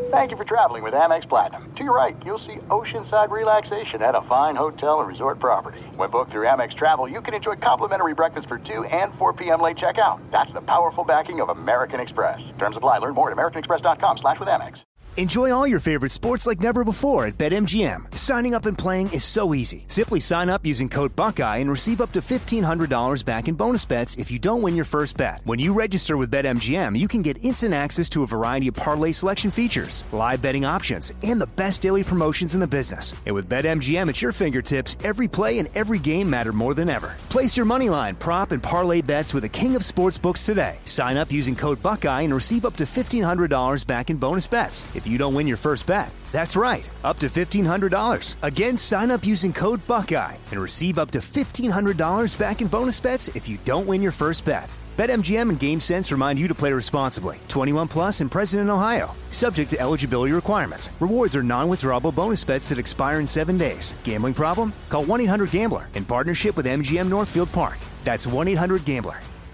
Thank you for traveling with Amex Platinum. To your right, you'll see oceanside relaxation at a fine hotel and resort property. When booked through Amex Travel, you can enjoy complimentary breakfast for 2 and 4 p.m. late checkout. That's the powerful backing of American Express. Terms apply. Learn more at americanexpress.com/withAmex. Enjoy all your favorite sports like never before at BetMGM. Signing up and playing is so easy. Simply sign up using code Buckeye and receive up to $1,500 back in bonus bets if you don't win your first bet. When you register with BetMGM, you can get instant access to a variety of parlay selection features, live betting options, and the best daily promotions in the business. And with BetMGM at your fingertips, every play and every game matter more than ever. Place your moneyline, prop, and parlay bets with the king of sportsbooks today. Sign up using code Buckeye and receive up to $1,500 back in bonus bets if you don't win your first bet. That's right, up to $1,500. Again, sign up using code Buckeye and receive up to $1,500 back in bonus bets if you don't win your first bet. BetMGM and GameSense remind you to play responsibly. 21 plus and present in Ohio. Subject to eligibility requirements. Rewards are non-withdrawable bonus bets that expire in 7 days. Gambling problem? Call 1-800-GAMBLER in partnership with MGM Northfield Park. That's 1-800-GAMBLER.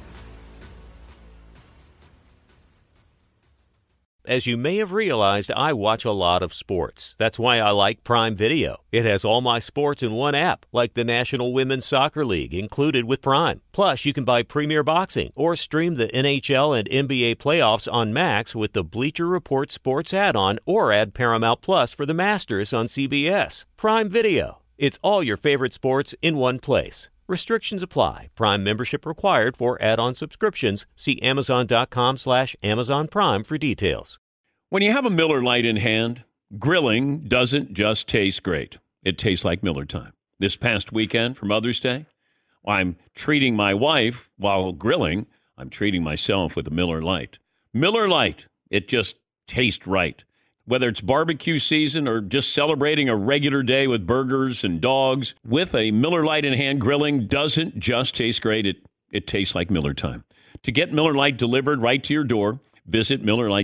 As you may have realized, I watch a lot of sports. That's why I like Prime Video. It has all my sports in one app, like the National Women's Soccer League, included with Prime. Plus, you can buy Premier Boxing or stream the NHL and NBA playoffs on Max with the Bleacher Report Sports add-on, or add Paramount Plus for the Masters on CBS. Prime Video. It's all your favorite sports in one place. Restrictions apply. Prime membership required for add-on subscriptions. See Amazon.com/Amazon Prime for details. When you have a Miller Lite in hand, grilling doesn't just taste great. It tastes like Miller time. This past weekend for Mother's Day, I'm treating my wife while grilling. I'm treating myself with a Miller Lite. Miller Lite, it just tastes right. Whether it's barbecue season or just celebrating a regular day with burgers and dogs, with a Miller Lite in hand, grilling doesn't just taste great. It tastes like Miller time. To get Miller Lite delivered right to your door, visit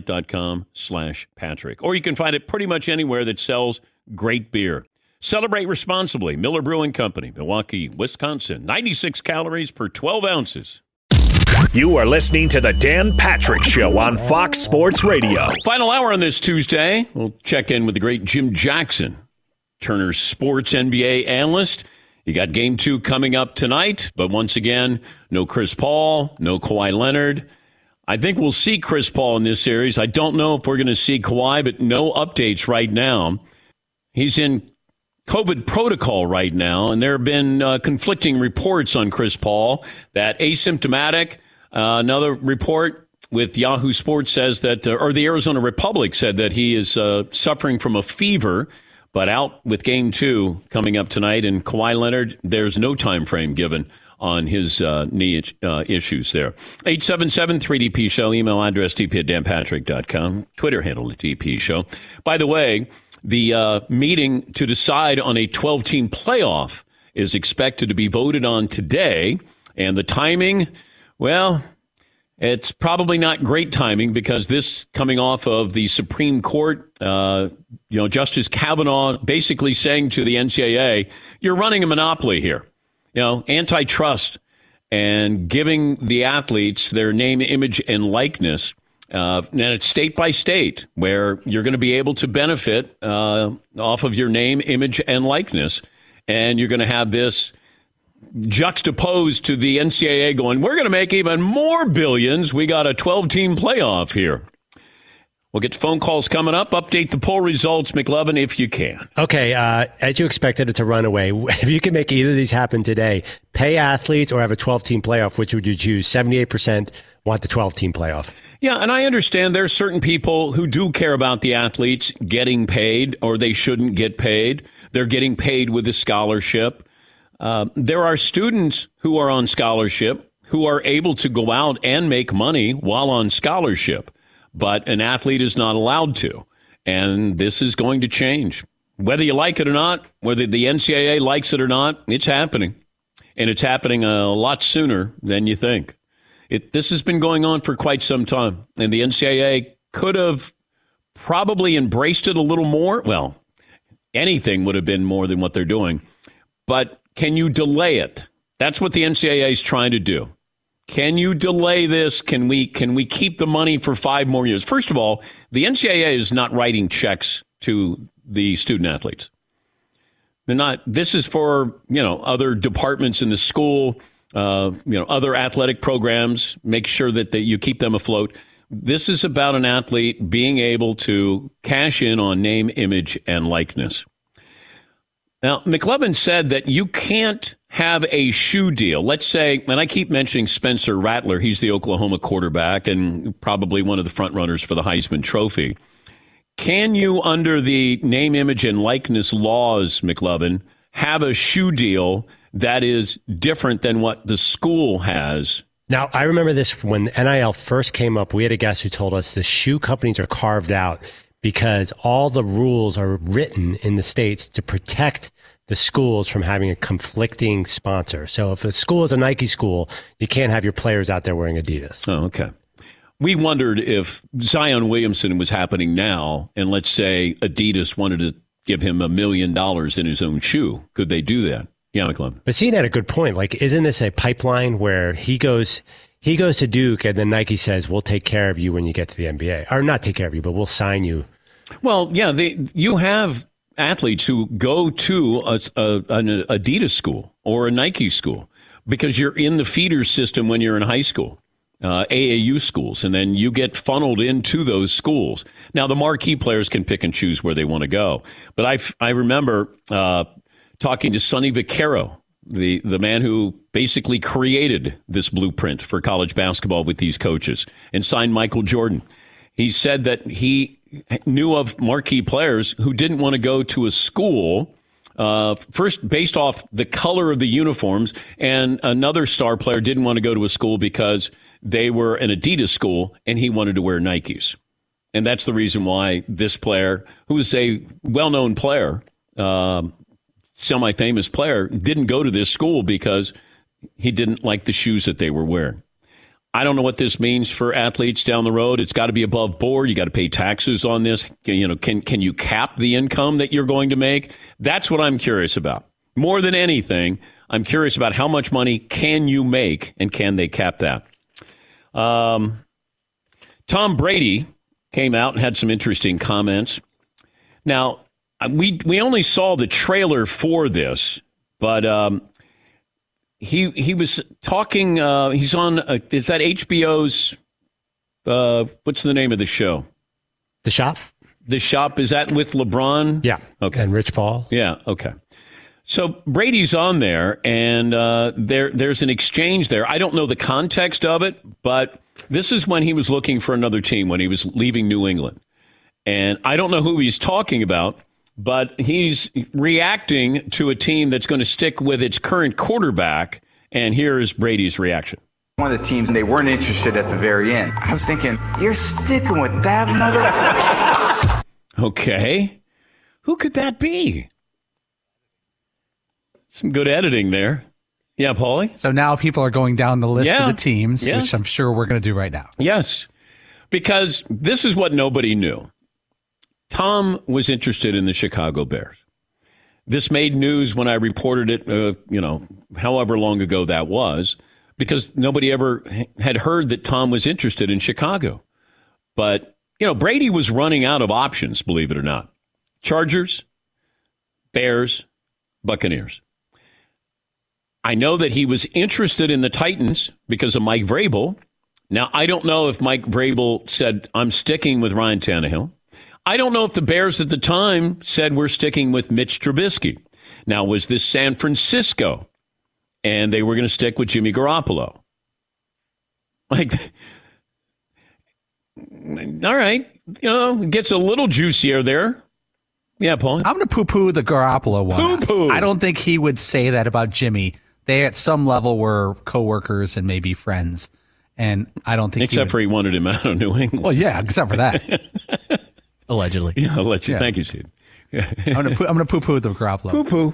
MillerLite.com/Patrick. Or you can find it pretty much anywhere that sells great beer. Celebrate responsibly. Miller Brewing Company, Milwaukee, Wisconsin. 96 calories per 12 ounces. You are listening to the Dan Patrick Show on Fox Sports Radio. Final hour on this Tuesday. We'll check in with the great Jim Jackson, Turner's sports NBA analyst. You got Game 2 coming up tonight, but once again, no Chris Paul, no Kawhi Leonard. I think we'll see Chris Paul in this series. I don't know if we're going to see Kawhi, but no updates right now. He's in COVID protocol right now, and there have been conflicting reports on Chris Paul that asymptomatic. Another report with Yahoo Sports says that, or the Arizona Republic said that he is suffering from a fever, but out with Game 2 coming up tonight. And Kawhi Leonard, there's no time frame given on his knee issues there. 877-3DP Show, email address dp@danpatrick.com, Twitter handle at DP Show. By the way, the meeting to decide on a 12-team playoff is expected to be voted on today, and the timing, well, it's probably not great timing because this coming off of the Supreme Court, Justice Kavanaugh basically saying to the NCAA, you're running a monopoly here, antitrust, and giving the athletes their name, image, and likeness. And it's state by state where you're going to be able to benefit off of your name, image, and likeness. And you're going to have this juxtaposed to the NCAA going, we're going to make even more billions. We got a 12-team playoff here. We'll get phone calls coming up. Update the poll results, McLovin, if you can. Okay, as you expected it to run away, if you can make either of these happen today, pay athletes or have a 12-team playoff, which would you choose? 78% want the 12-team playoff. Yeah, and I understand there's certain people who do care about the athletes getting paid, or they shouldn't get paid. They're getting paid with a scholarship. There are students who are on scholarship who are able to go out and make money while on scholarship, but an athlete is not allowed to. And this is going to change. Whether you like it or not, whether the NCAA likes it or not, it's happening. And it's happening a lot sooner than you think. This has been going on for quite some time. And the NCAA could have probably embraced it a little more. Well, anything would have been more than what they're doing. But can you delay it? That's what the NCAA is trying to do. Can you delay this? Can we keep the money for 5 more years? First of all, the NCAA is not writing checks to the student athletes. They're not. This is for, other departments in the school, other athletic programs. Make sure that you keep them afloat. This is about an athlete being able to cash in on name, image, and likeness. Now, McLovin said that you can't have a shoe deal. Let's say, and I keep mentioning Spencer Rattler. He's the Oklahoma quarterback and probably one of the front runners for the Heisman Trophy. Can you, under the name, image, and likeness laws, McLovin, have a shoe deal that is different than what the school has? Now, I remember this when NIL first came up. We had a guest who told us the shoe companies are carved out because all the rules are written in the states to protect the schools from having a conflicting sponsor. So if a school is a Nike school, you can't have your players out there wearing Adidas. Oh, okay. We wondered if Zion Williamson was happening now, and let's say Adidas wanted to give him $1 million in his own shoe. Could they do that? Yeah, McLovin. But Sean had a good point. Like, isn't this a pipeline where he goes to Duke and then Nike says, we'll take care of you when you get to the NBA. Or not take care of you, but we'll sign you. Well, yeah, you have athletes who go to an Adidas school or a Nike school because you're in the feeder system when you're in high school, AAU schools, and then you get funneled into those schools. Now, the marquee players can pick and choose where they want to go. But I remember talking to Sonny Vaccaro, the man who basically created this blueprint for college basketball with these coaches and signed Michael Jordan. He said that he knew of marquee players who didn't want to go to a school, first based off the color of the uniforms, and another star player didn't want to go to a school because they were an Adidas school and he wanted to wear Nikes. And that's the reason why this player, who is a well-known player, semi-famous player, didn't go to this school because he didn't like the shoes that they were wearing. I don't know what this means for athletes down the road. It's got to be above board. You got to pay taxes on this. Can you cap the income that you're going to make? That's what I'm curious about. More than anything, I'm curious about how much money can you make, and can they cap that? Tom Brady came out and had some interesting comments. Now, we only saw the trailer for this, but he was talking. He's on. Is that HBO's? What's the name of the show? The Shop. The Shop. Is that with LeBron? Yeah. Okay. And Rich Paul. Yeah. Okay. So Brady's on there, and there's an exchange there. I don't know the context of it, but this is when he was looking for another team, when he was leaving New England. And I don't know who he's talking about, but he's reacting to a team that's going to stick with its current quarterback. And here's Brady's reaction. One of the teams, and they weren't interested at the very end. I was thinking, you're sticking with that mother. Okay. Who could that be? Some good editing there. Yeah, Paulie? So now people are going down the list of the teams, yes, which I'm sure we're going to do right now. Yes, because this is what nobody knew. Tom was interested in the Chicago Bears. This made news when I reported it, however long ago that was, because nobody ever had heard that Tom was interested in Chicago. But, Brady was running out of options, believe it or not. Chargers, Bears, Buccaneers. I know that he was interested in the Titans because of Mike Vrabel. Now, I don't know if Mike Vrabel said, I'm sticking with Ryan Tannehill. I don't know if the Bears at the time said we're sticking with Mitch Trubisky. Now, was this San Francisco? And they were going to stick with Jimmy Garoppolo. All right. It gets a little juicier there. Yeah, Paul. I'm going to poo-poo the Garoppolo one. Poo-poo. I don't think he would say that about Jimmy. They, at some level, were coworkers and maybe friends. And I don't think Except for he wanted him out of New England. Well, yeah, except for that. Allegedly. Yeah, allegedly. Yeah. Thank you, Steve. I'm going to poo-poo the Garoppolo. Poo-poo.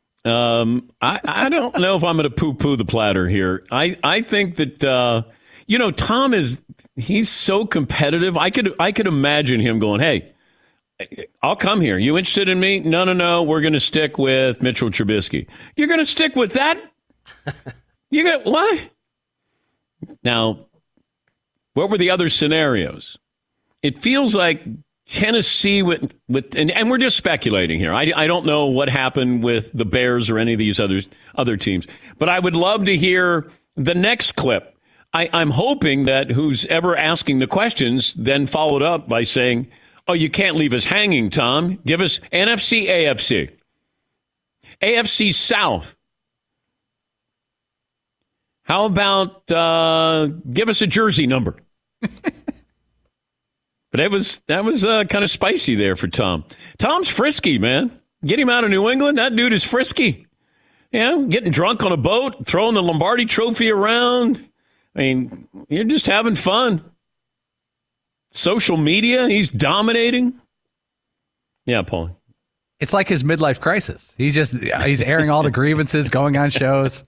I don't know if I'm going to poo-poo the platter here. I think that, Tom he's so competitive. I could imagine him going, hey, I'll come here. You interested in me? No. We're going to stick with Mitchell Trubisky. You're going to stick with that? You got what? Now, what were the other scenarios? It feels like Tennessee and we're just speculating here. I don't know what happened with the Bears or any of these other teams, but I would love to hear the next clip. I'm hoping that who's ever asking the questions then followed up by saying, "Oh, you can't leave us hanging, Tom. Give us NFC, AFC, AFC South. How about give us a jersey number?" But that was kind of spicy there for Tom. Tom's frisky, man. Get him out of New England. That dude is frisky. Yeah, getting drunk on a boat, throwing the Lombardi Trophy around. I mean, you're just having fun. Social media, he's dominating. Yeah, Paul. It's like his midlife crisis. He's airing all the grievances, going on shows.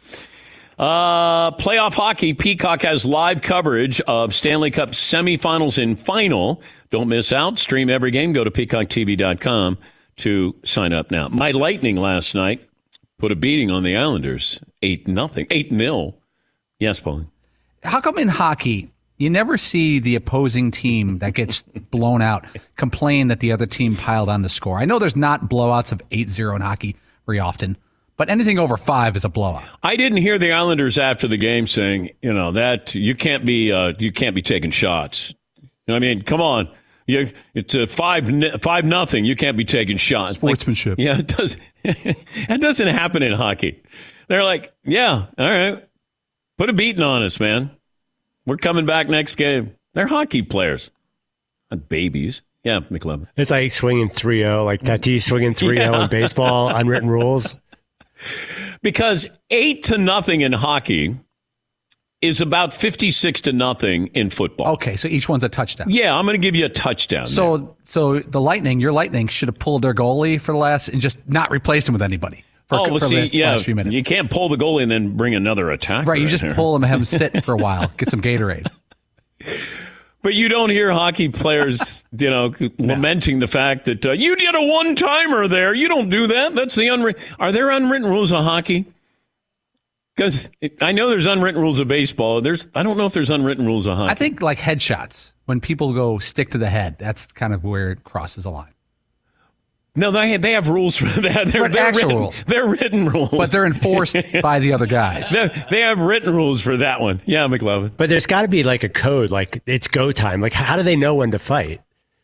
Playoff hockey. Peacock has live coverage of Stanley Cup semifinals and final. Don't miss out. Stream every game. Go to peacocktv.com to sign up now. My Lightning last night put a beating on the Islanders. 8-0. Yes, Paul. How come in hockey you never see the opposing team that gets blown out complain that the other team piled on the score? I know there's not blowouts of 8-0 in hockey very often, but anything over 5 is a blowout. I didn't hear the Islanders after the game saying, that you can't be taking shots. I mean, come on. It's a 5-0. You can't be taking shots. Sportsmanship. Yeah, it does. That doesn't happen in hockey. They're like, yeah, all right. Put a beating on us, man. We're coming back next game. They're hockey players, not babies. Yeah, McLovin. It's like swinging 3-0, like Tatis swinging 3-0 in baseball, unwritten rules. Because 8-0 in hockey is about 56-0 in football. Okay, so each one's a touchdown. Yeah, I'm going to give you a touchdown. So the Lightning, your Lightning, should have pulled their goalie for the last and just not replaced him with anybody. Last few minutes. You can't pull the goalie and then bring another attacker. Right, you just pull him and have him sit for a while, get some Gatorade. But you don't hear hockey players, lamenting the fact that you did a one-timer there. You don't do that. That's the unwritten. Are there unwritten rules of hockey? Because I know there's unwritten rules of baseball. I don't know if there's unwritten rules of hockey. I think like headshots, when people go stick to the head, that's kind of where it crosses a line. No, they have rules for that. They're actual written, rules. They're written rules. But they're enforced by the other guys. They have written rules for that one. Yeah, McLovin. But there's got to be like a code, like it's go time. Like, how do they know when to fight?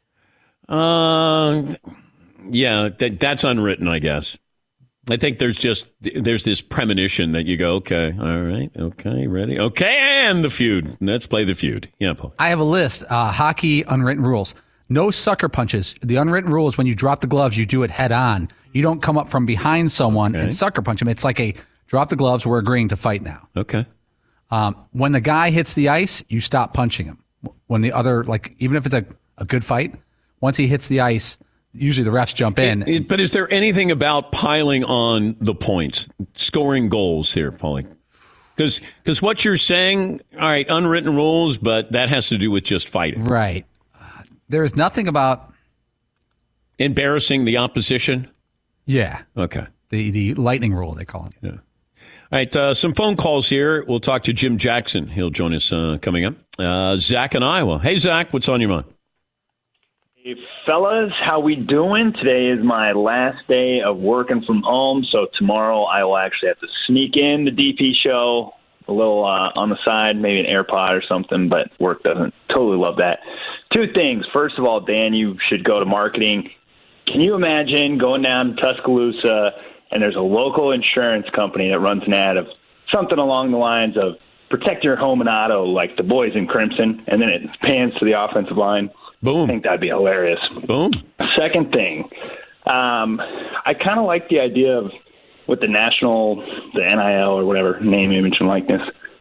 Yeah, that's unwritten, I guess. I think there's this premonition that you go, okay, all right, okay, ready, okay, and the feud. Let's play the feud. Yeah, Paul. I have a list. Hockey unwritten rules. No sucker punches. The unwritten rule is when you drop the gloves, you do it head on. You don't come up from behind someone and sucker punch them. It's like a drop the gloves, we're agreeing to fight now. Okay. When the guy hits the ice, you stop punching him. When the other, even if it's a good fight, once he hits the ice, usually the refs jump in. But is there anything about piling on the points, scoring goals here, Paulie? Because what you're saying, all right, unwritten rules, but that has to do with just fighting. Right. There is nothing about embarrassing the opposition. Yeah. Okay. The lightning rule, they call it. Yeah. All right. Some phone calls here. We'll talk to Jim Jackson. He'll join us coming up. Zach in Iowa. Hey, Zach, what's on your mind? Hey, fellas, how we doing? Today is my last day of working from home, so tomorrow I will actually have to sneak in the DP show a little on the side, maybe an AirPod or something, but work doesn't totally love that. 2 things. First of all, Dan, you should go to marketing. Can you imagine going down to Tuscaloosa and there's a local insurance company that runs an ad of something along the lines of protect your home and auto like the boys in Crimson, and then it pans to the offensive line? Boom. I think that'd be hilarious. Boom. Second thing, I kind of like the idea of with the NIL or whatever, name, image, and likeness.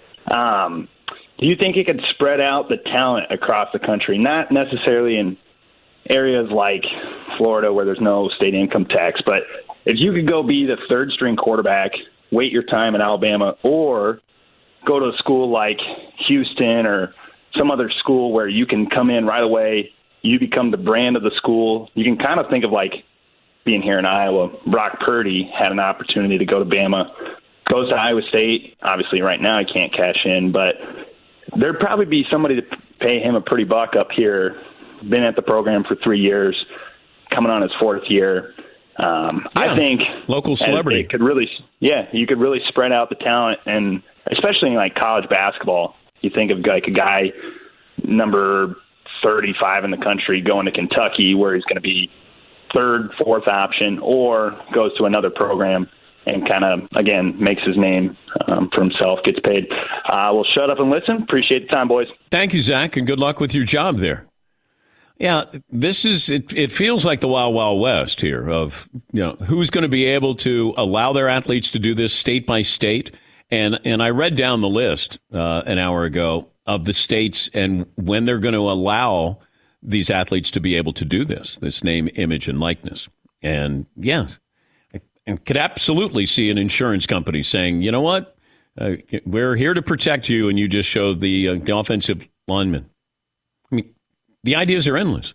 Do you think it could spread out the talent across the country? Not necessarily in areas like Florida where there's no state income tax, but if you could go be the third-string quarterback, wait your time in Alabama, or go to a school like Houston or some other school where you can come in right away, you become the brand of the school. You can kind of think of like being here in Iowa. Brock Purdy had an opportunity to go to Bama, goes to Iowa State. Obviously, right now he can't cash in, but there'd probably be somebody to pay him a pretty buck up here. Been at the program for 3 years, coming on his 4th year. I think local celebrity you could really spread out the talent, and especially in like college basketball. You think of like a guy number 35 in the country going to Kentucky, where he's going to be 3rd, 4th option, or goes to another program and kind of, again, makes his name for himself, gets paid. We'll shut up and listen. Appreciate the time, boys. Thank you, Zach, and good luck with your job there. Yeah, this is it feels like the Wild Wild West here of, who's going to be able to allow their athletes to do this state by state. And I read down the list an hour ago of the states and when they're going to allow these athletes to be able to do this name, image, and likeness. And yeah, I could absolutely see an insurance company saying, you know what, we're here to protect you, and you just show the offensive lineman. I mean, the ideas are endless.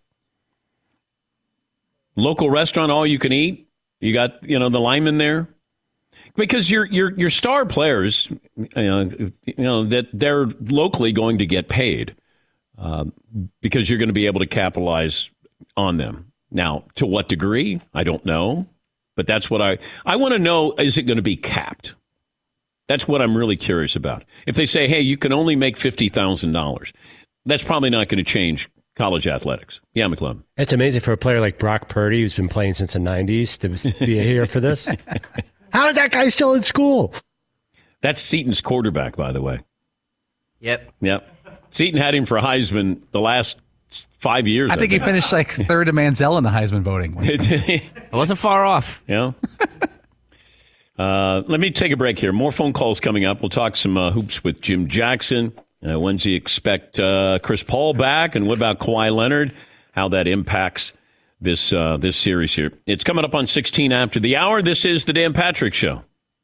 Local restaurant, all you can eat. You got, the lineman there. Because your star players, that they're locally going to get paid because you're going to be able to capitalize on them. Now, to what degree, I don't know. But that's what I want to know, is it going to be capped? That's what I'm really curious about. If they say, hey, you can only make $50,000, that's probably not going to change college athletics. Yeah, McClellan. It's amazing for a player like Brock Purdy, who's been playing since the 90s, to be here for this. How is that guy still in school? That's Seton's quarterback, by the way. Yep. Seton had him for Heisman the last 5 years. I think he finished like 3rd to Manziel in the Heisman voting. It wasn't far off. Yeah. Let me take a break here. More phone calls coming up. We'll talk some hoops with Jim Jackson. When do you expect Chris Paul back? And what about Kawhi Leonard? How that impacts this series here. It's coming up on 16 after the hour. This is the Dan Patrick Show.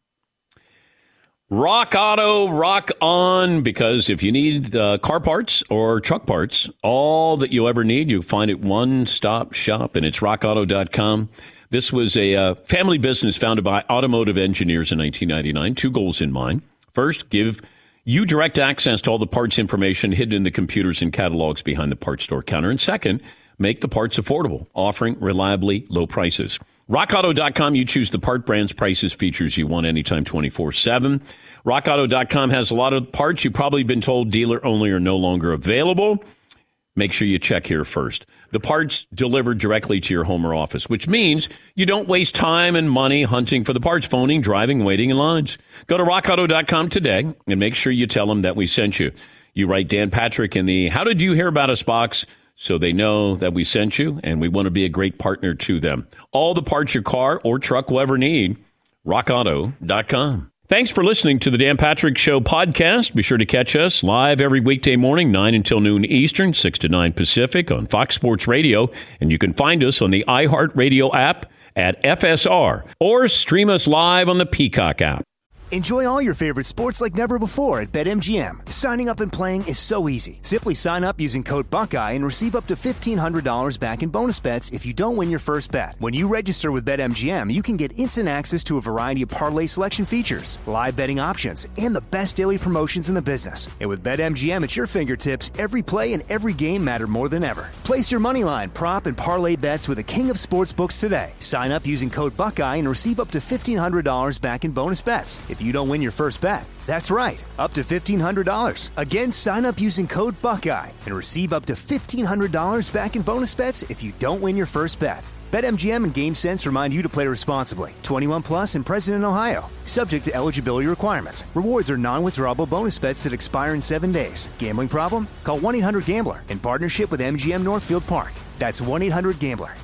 Rock Auto, rock on, because if you need car parts or truck parts, all that you'll ever need, you'll find it one-stop shop, and it's rockauto.com. This was a family business founded by automotive engineers in 1999. 2 goals in mind. First, give you direct access to all the parts information hidden in the computers and catalogs behind the parts store counter. And second, make the parts affordable, offering reliably low prices. RockAuto.com, you choose the part, brands, prices, features you want anytime 24/7. RockAuto.com has a lot of parts you've probably been told dealer only are no longer available. Make sure you check here first. The parts delivered directly to your home or office, which means you don't waste time and money hunting for the parts, phoning, driving, waiting in lines. Go to RockAuto.com today and make sure you tell them that we sent you. You write Dan Patrick in the How Did You Hear About Us box, so they know that we sent you, and we want to be a great partner to them. All the parts your car or truck will ever need, rockauto.com. Thanks for listening to the Dan Patrick Show podcast. Be sure to catch us live every weekday morning, 9 until noon Eastern, 6 to 9 Pacific on Fox Sports Radio. And you can find us on the iHeartRadio app at FSR, or stream us live on the Peacock app. Enjoy all your favorite sports like never before at BetMGM. Signing up and playing is so easy. Simply sign up using code Buckeye and receive up to $1,500 back in bonus bets if you don't win your first bet. When you register with BetMGM, you can get instant access to a variety of parlay selection features, live betting options, and the best daily promotions in the business. And with BetMGM at your fingertips, every play and every game matter more than ever. Place your moneyline, prop, and parlay bets with the king of sportsbooks today. Sign up using code Buckeye and receive up to $1,500 back in bonus bets if you don't win your first bet. That's right, up to $1,500. Again, sign up using code Buckeye and receive up to $1,500 back in bonus bets if you don't win your first bet. BetMGM and GameSense remind you to play responsibly. 21 plus and present in Ohio. Subject to eligibility requirements. Rewards are non-withdrawable bonus bets that expire in 7 days. Gambling problem? Call 1-800-GAMBLER in partnership with MGM Northfield Park. That's 1-800-GAMBLER.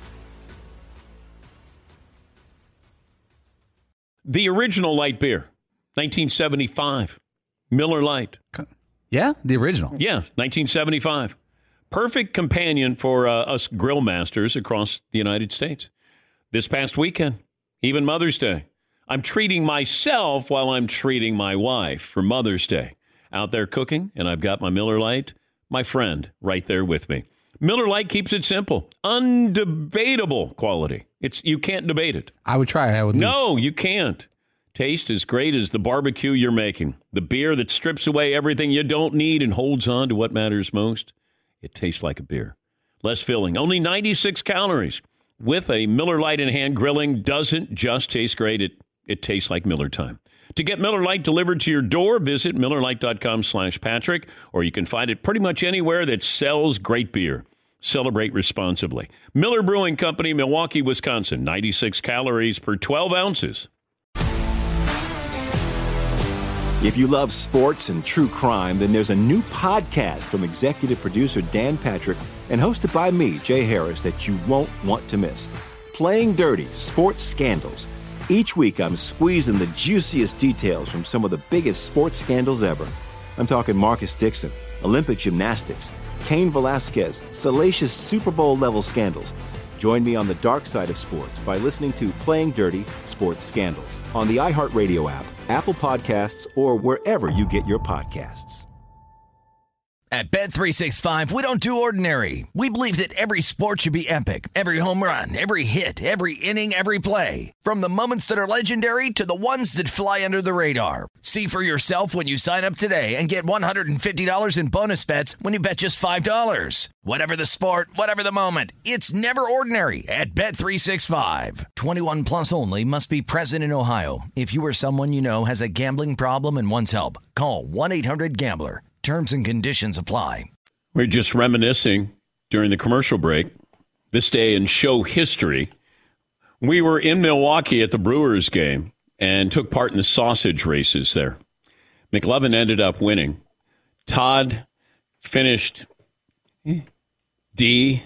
The original light beer, 1975, Miller Lite. Yeah, the original. Yeah, 1975. Perfect companion for us grill masters across the United States. This past weekend, even Mother's Day, I'm treating myself while I'm treating my wife for Mother's Day. Out there cooking, and I've got my Miller Lite, my friend, right there with me. Miller Lite keeps it simple. Undebatable quality. You can't debate it. I would try it. No, you can't. taste as great as the barbecue you're making. The beer that strips away everything you don't need and holds on to what matters most. It tastes like a beer. Less filling, only 96 calories. With a Miller Lite in hand, grilling doesn't just taste great. It tastes like Miller time. To get Miller Lite delivered to your door, visit MillerLite.com/Patrick, or you can find it pretty much anywhere that sells great beer. Celebrate responsibly. Miller Brewing Company, Milwaukee, Wisconsin. 96 calories per 12 ounces. If you love sports and true crime, then there's a new podcast from executive producer Dan Patrick and hosted by me, Jay Harris, that you won't want to miss. Playing Dirty: Sports Scandals. Each week, I'm squeezing the juiciest details from some of the biggest sports scandals ever. I'm talking Marcus Dixon, Olympic gymnastics, Cain Velasquez, salacious Super Bowl-level scandals. Join me on the dark side of sports by listening to Playing Dirty: Sports Scandals on the iHeartRadio app, Apple Podcasts, or wherever you get your podcasts. At Bet365, we don't do ordinary. We believe that every sport should be epic. Every home run, every hit, every inning, every play. From the moments that are legendary to the ones that fly under the radar. See for yourself when you sign up today and get $150 in bonus bets when you bet just $5. Whatever the sport, whatever the moment, it's never ordinary at Bet365. 21 plus only. Must be present in Ohio. If you or someone you know has a gambling problem and wants help, call 1-800-GAMBLER. Terms and conditions apply. We're just reminiscing during the commercial break. This day in show history, we were in Milwaukee at the Brewers game and took part in the sausage races there. McLovin ended up winning. Todd finished DFL.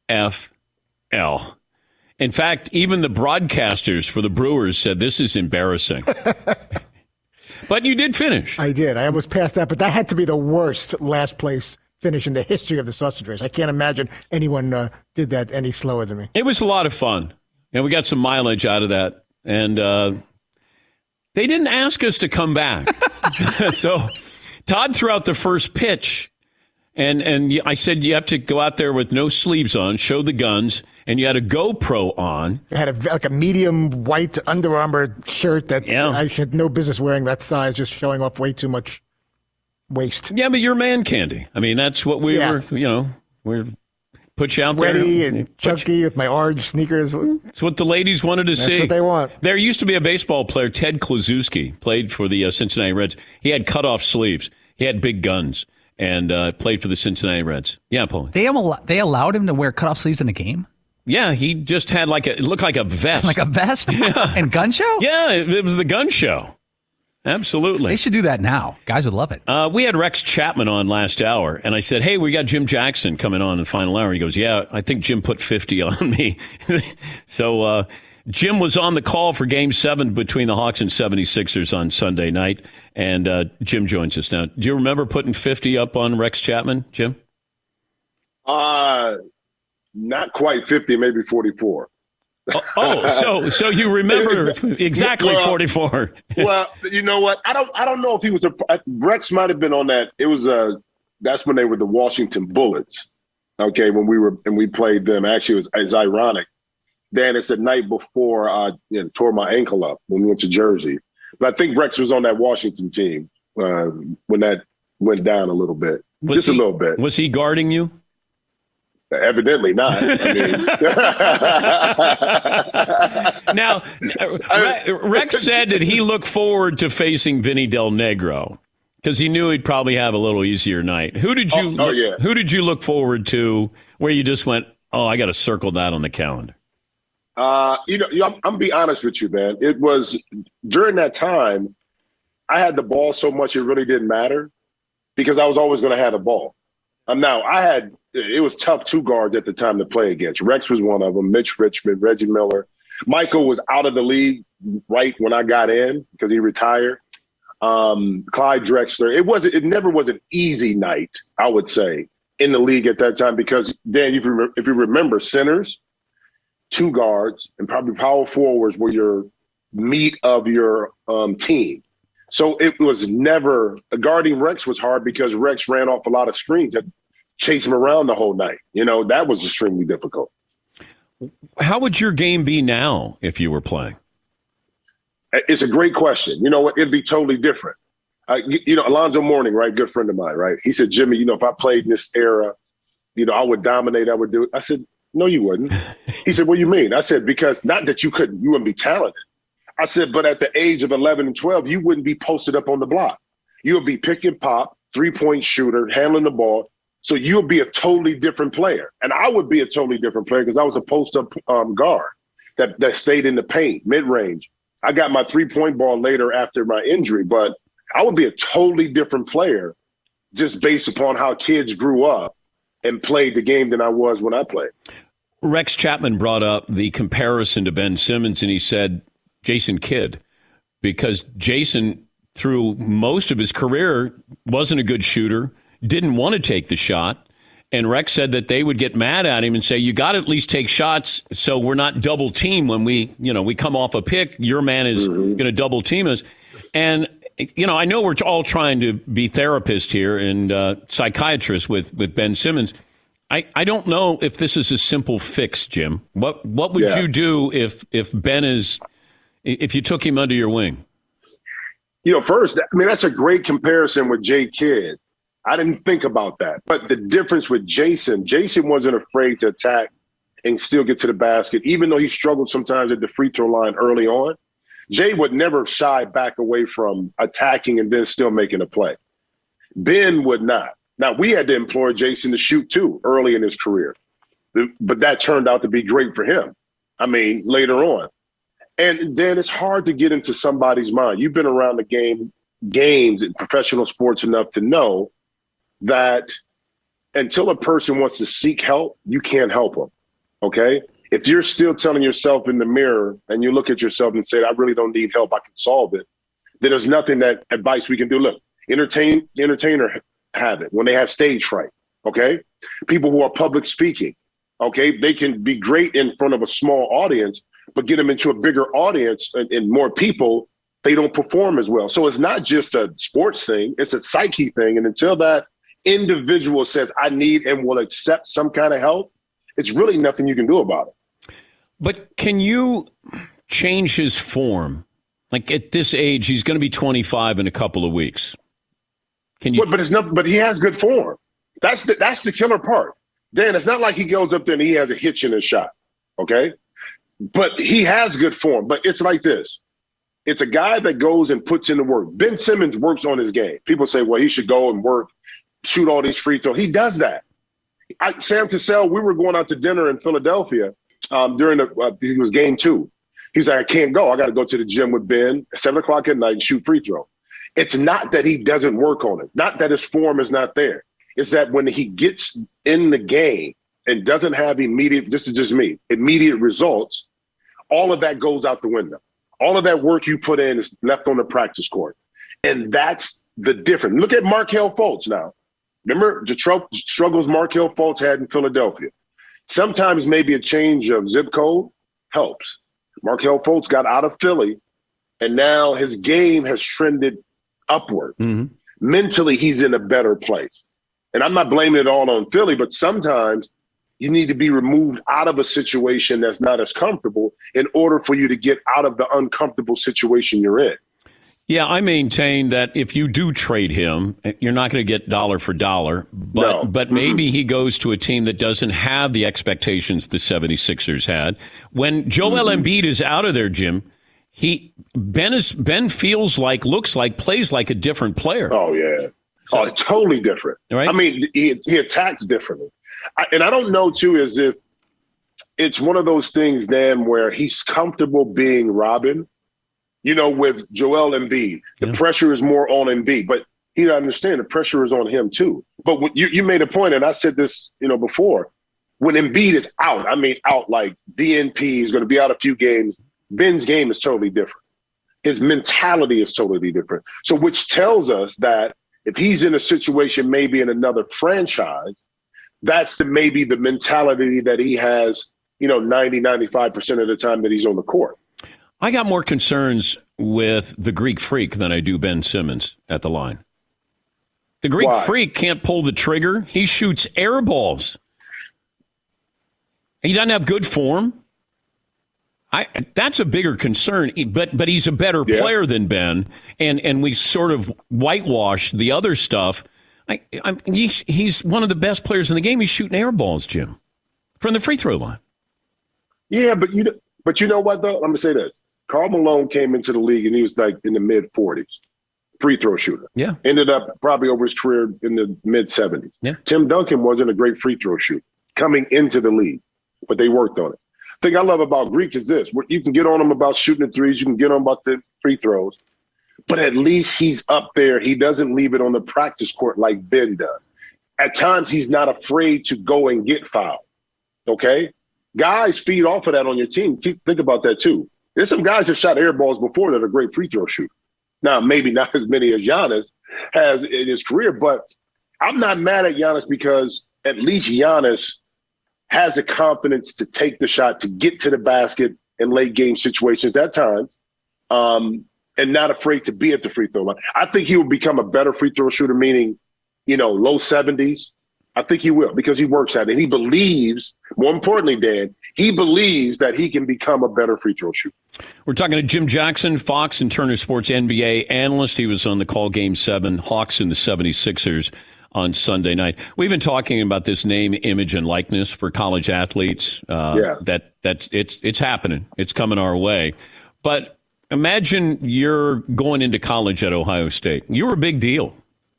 In fact, even the broadcasters for the Brewers said this is embarrassing. But you did finish. I did. I almost passed that, but that had to be the worst last place finish in the history of the sausage race. I can't imagine anyone did that any slower than me. It was a lot of fun. And we got some mileage out of that. And they didn't ask us to come back. So Todd threw out the first pitch. And I said you have to go out there with no sleeves on, show the guns, and you had a GoPro on. I had a medium white Under Armour shirt that I had no business wearing that size, just showing off way too much waist. Yeah, but you're man candy. I mean, that's what we were, we're put you out there. Sweaty and chunky with my orange sneakers. It's what the ladies wanted to see. That's what they want. There used to be a baseball player, Ted Kluszewski, played for the Cincinnati Reds. He had cut-off sleeves. He had big guns. And played for the Cincinnati Reds. Yeah, Paul. They allowed him to wear cutoff sleeves in a game? Yeah, he just had it looked like a vest. Like a vest? Yeah. And gun show? Yeah, it was the gun show. Absolutely. They should do that now. Guys would love it. We had Rex Chapman on last hour, and I said, hey, we got Jim Jackson coming on in the final hour. He goes, yeah, I think Jim put 50 on me. So Jim was on the call for Game 7 between the Hawks and 76ers on Sunday night, and Jim joins us now. Do you remember putting 50 up on Rex Chapman, Jim? Not quite 50, maybe 44. So you remember exactly 44. Well, you know what? I don't know if he was Rex might have been on that. It was that's when they were the Washington Bullets. Okay, when we played them. Actually, it's ironic. Dan, it's the night before I tore my ankle up when we went to Jersey. But I think Rex was on that Washington team when that went down a little bit. A little bit. Was he guarding you? Evidently not. I mean, now, Rex said that he looked forward to facing Vinny Del Negro because he knew he'd probably have a little easier night. Who did you? Who did you look forward to? Where you just went, I got to circle that on the calendar. I'm gonna be honest with you, man. It was during that time, I had the ball so much it really didn't matter because I was always going to have the ball. Now it was tough two guards at the time to play against. Rex was one of them. Mitch Richmond, Reggie Miller. Michael was out of the league right when I got in because he retired. Clyde Drexler. It never was an easy night, I would say, in the league at that time because Dan, if you remember, centers, two guards, and probably power forwards were your meat of your team. So it was never guarding Rex was hard because Rex ran off a lot of screens that chased him around the whole night. That was extremely difficult. How would your game be now if you were playing? It's a great question. You know what? It'd be totally different. Alonzo Mourning, right? Good friend of mine, right? He said, Jimmy, if I played in this era, I would dominate. I would do it. I said, no, you wouldn't. He said, what do you mean? I said, because not that you wouldn't be talented. I said, but at the age of 11 and 12, you wouldn't be posted up on the block. You would be pick and pop, 3-point shooter, handling the ball. So you'll be a totally different player. And I would be a totally different player because I was a post-up guard that stayed in the paint, mid-range. I got my 3-point ball later after my injury, but I would be a totally different player just based upon how kids grew up and played the game than I was when I played. Rex Chapman brought up the comparison to Ben Simmons, and he said Jason Kidd, because Jason, through most of his career, wasn't a good shooter, didn't want to take the shot. And Rex said that they would get mad at him and say, you got to at least take shots so we're not double team when we come off a pick. Your man is going to double team us. And, I know we're all trying to be therapists here and psychiatrists with Ben Simmons. I don't know if this is a simple fix, Jim. What would you do if Ben if you took him under your wing? First, that's a great comparison with Jay Kidd. I didn't think about that. But the difference with Jason wasn't afraid to attack and still get to the basket, even though he struggled sometimes at the free throw line early on. Jay would never shy back away from attacking and then still making a play. Ben would not. Now, we had to employ Jason to shoot too early in his career, but that turned out to be great for him. Later on. And then it's hard to get into somebody's mind. You've been around the games in professional sports enough to know that until a person wants to seek help, you can't help them, okay? If you're still telling yourself in the mirror and you look at yourself and say, I really don't need help, I can solve it, then there's nothing that advice we can do. Look, entertainer have it when they have stage fright, okay? People who are public speaking, okay? They can be great in front of a small audience, but get them into a bigger audience and more people, they don't perform as well. So it's not just a sports thing, it's a psyche thing. And until that individual says, I need and will accept some kind of help, it's really nothing you can do about it. But can you change his form? Like at this age, he's going to be 25 in a couple of weeks. Can you? But it's not. But he has good form. That's the killer part. Dan, it's not like he goes up there and he has a hitch in his shot. Okay, but he has good form. But it's like this. It's a guy that goes and puts in the work. Ben Simmons works on his game. People say, well, he should go and work, shoot all these free throws. He does that. Sam Cassell, we were going out to dinner in Philadelphia during it was game 2. He's like, I can't go. I got to go to the gym with Ben at 7 o'clock at night and shoot free throw. It's not that he doesn't work on it. Not that his form is not there. It's that when he gets in the game and doesn't have immediate results, all of that goes out the window. All of that work you put in is left on the practice court. And that's the difference. Look at Markelle Fultz now. Remember the struggles Markelle Fultz had in Philadelphia. Sometimes maybe a change of zip code helps. Markelle Fultz got out of Philly, and now his game has trended upward. Mm-hmm. Mentally, he's in a better place. And I'm not blaming it all on Philly, but sometimes you need to be removed out of a situation that's not as comfortable in order for you to get out of the uncomfortable situation you're in. Yeah, I maintain that if you do trade him, you're not going to get dollar for dollar, but maybe he goes to a team that doesn't have the expectations the 76ers had. When Joel Embiid is out of there, Jim, Ben feels like, looks like, plays like a different player. Oh, yeah. Totally different. Right? I mean, he attacks differently. And I don't know, too, as if it's one of those things, Dan, where he's comfortable being Robin. With Joel Embiid, the pressure is more on Embiid, but he doesn't understand the pressure is on him too. But when you made a point, and I said this, before, when Embiid is out like DNP is going to be out a few games, Ben's game is totally different. His mentality is totally different. So which tells us that if he's in a situation, maybe in another franchise, that's maybe the mentality that he has, 90-95% of the time that he's on the court. I got more concerns with the Greek Freak than I do Ben Simmons at the line. The Greek Freak can't pull the trigger. He shoots air balls. He doesn't have good form. That's a bigger concern, but he's a better player than Ben, and we sort of whitewashed the other stuff. He's one of the best players in the game. He's shooting air balls, Jim, from the free throw line. Yeah, but you know what, though? I'm going to say this. Karl Malone came into the league, and he was like in the mid-40s, free throw shooter. Yeah. Ended up probably over his career in the mid-70s. Yeah. Tim Duncan wasn't a great free throw shooter coming into the league, but they worked on it. The thing I love about Greek is this. You can get on him about shooting the threes. You can get on about the free throws. But at least he's up there. He doesn't leave it on the practice court like Ben does. At times, he's not afraid to go and get fouled. Okay? Guys feed off of that on your team. Think about that, too. There's some guys that shot air balls before that are great free throw shooters. Now, maybe not as many as Giannis has in his career, but I'm not mad at Giannis because at least Giannis has the confidence to take the shot, to get to the basket in late game situations at times, and not afraid to be at the free throw line. I think he will become a better free throw shooter, meaning, low 70s. I think he will because he works at it. And he believes, more importantly, Dan, he believes that he can become a better free throw shooter. We're talking to Jim Jackson, Fox and Turner Sports NBA analyst. He was on the call Game 7, Hawks and the 76ers on Sunday night. We've been talking about this name, image, and likeness for college athletes. It's happening. It's coming our way. But imagine you're going into college at Ohio State. You were a big deal.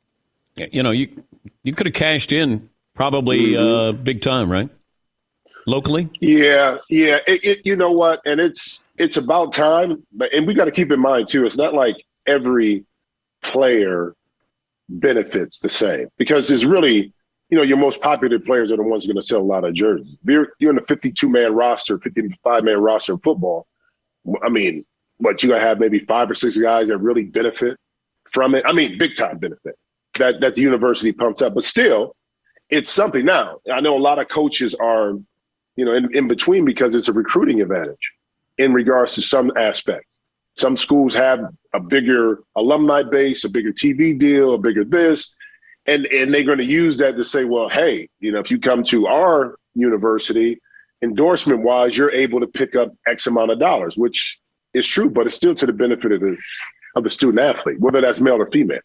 You could have cashed in probably big time, right? Locally? Yeah. You know what? And it's about time. And we got to keep in mind, too, it's not like every player benefits the same because it's really, your most popular players are the ones going to sell a lot of jerseys. You're in a 52-man roster, 55-man roster in football. I mean, you got to have maybe 5 or 6 guys that really benefit from it. I mean, big time benefit that the university pumps up. But still, it's something. Now, I know a lot of coaches are, in between because it's a recruiting advantage in regards to some aspects. Some schools have a bigger alumni base, a bigger TV deal, a bigger this, and they're going to use that to say, well, hey, if you come to our university, endorsement-wise, you're able to pick up X amount of dollars, which is true, but it's still to the benefit of the student athlete, whether that's male or female.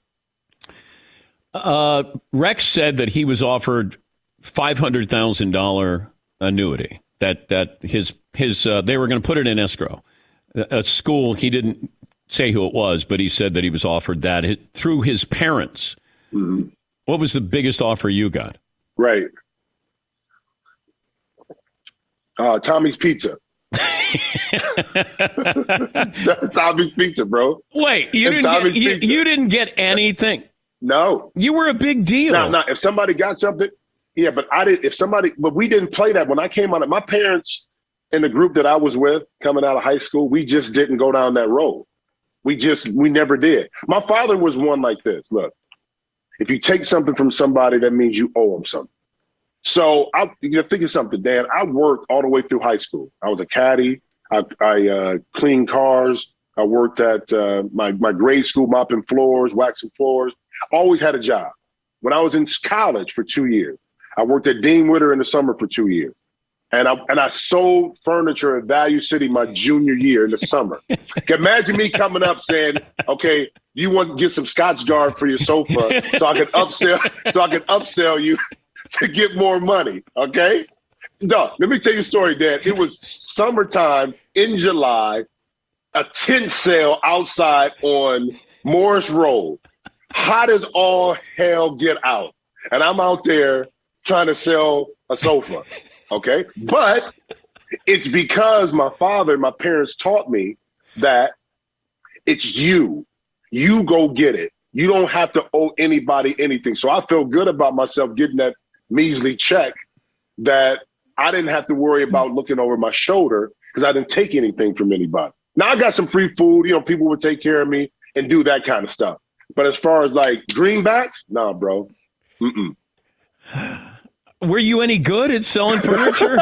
Rex said that he was offered $500,000 annuity, that his they were going to put it in escrow. A school, he didn't say who it was, but he said that he was offered that through his parents. Mm-hmm. What was the biggest offer you got? Right. Tommy's Pizza. Tommy's Pizza, bro. Wait, you didn't get anything? No. You were a big deal. No, if somebody got something, yeah, but but we didn't play that. When I came out, my parents in the group that I was with coming out of high school, we just didn't go down that road. We never did. My father was one like this. Look, if you take something from somebody, that means you owe them something. So you think of something, Dan. I worked all the way through high school. I was a caddy. I cleaned cars. I worked at my grade school, mopping floors, waxing floors. Always had a job. When I was in college for 2 years, I worked at Dean Witter in the summer for 2 years. And I sold furniture in Value City my junior year in the summer. Imagine me coming up saying, okay, you want to get some Scotch Guard for your sofa so I can upsell you to get more money, okay? No, let me tell you a story, Dad. It was summertime in July, a tent sale outside on Morris Road. Hot as all hell get out. And I'm out there trying to sell a sofa, okay? But it's because my parents taught me that it's you. You go get it. You don't have to owe anybody anything. So I feel good about myself getting that measly check that I didn't have to worry about looking over my shoulder because I didn't take anything from anybody. Now I got some free food, people would take care of me and do that kind of stuff. But as far as like greenbacks, nah, bro. Mm-mm. Were you any good at selling furniture?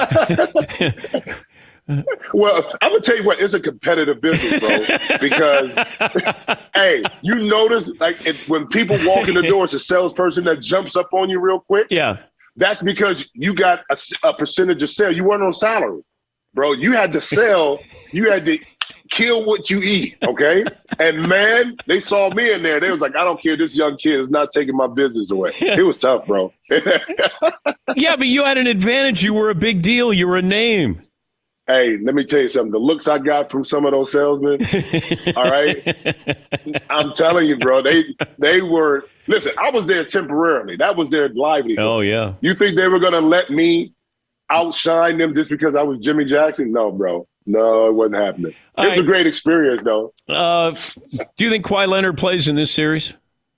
Well, I'm going to tell you what, it's a competitive business, bro, because, hey, you notice like when people walk in the door, it's a salesperson that jumps up on you real quick. Yeah. That's because you got a percentage of sale. You weren't on salary. bro. You had to sell. You had to kill what you eat, okay? And, man, they saw me in there. They was like, I don't care. This young kid is not taking my business away. It was tough, bro. Yeah, but you had an advantage. You were a big deal. You were a name. Hey, let me tell you something. The looks I got from some of those salesmen, all right? I'm telling you, bro, they were – listen, I was there temporarily. That was their livelihood. Oh, yeah. You think they were going to let me outshine them just because I was Jimmy Jackson? No, bro. No, it wasn't happening. It was a great experience, though. Do you think Kawhi Leonard plays in this series?